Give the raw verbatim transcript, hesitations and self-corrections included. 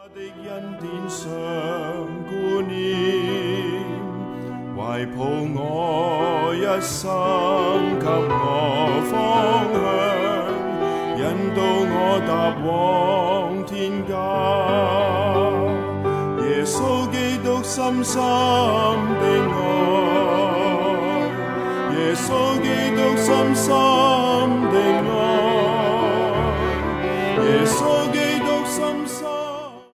的恩典上顧念，懷抱我一生，給我方向，引導我踏往天家。耶穌基督深深的愛，耶穌基督深深的愛。